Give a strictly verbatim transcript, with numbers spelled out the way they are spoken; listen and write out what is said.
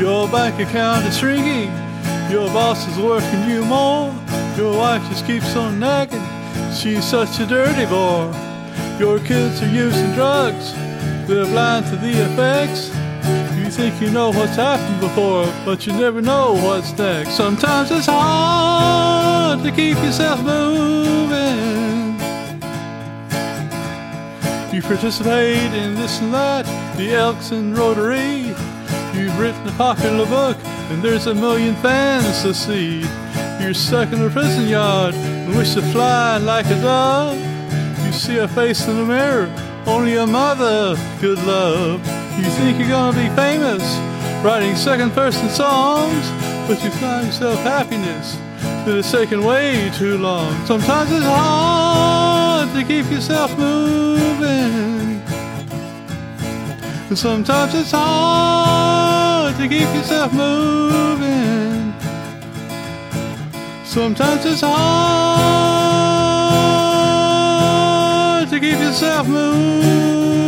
Your bank account is shrinking, your boss is working you more. Your wife just keeps on nagging, she's such a dirty bore. Your kids are using drugs, they're blind to the effects. You think you know what's happened before, but you never know what's next. Sometimes it's hard to keep yourself moving. You participate in this and that, the Elks and Rotary. You've written a popular book, and there's a million fans to see. You're stuck in a prison yard and wish to fly like a dove. You see a face in the mirror only a mother could love. You think you're gonna be famous, writing second-person songs, but you find yourself happiness that is taken way too long. Sometimes it's hard to keep yourself moving, and sometimes it's hard to keep yourself moving. Sometimes it's hard to keep yourself moving.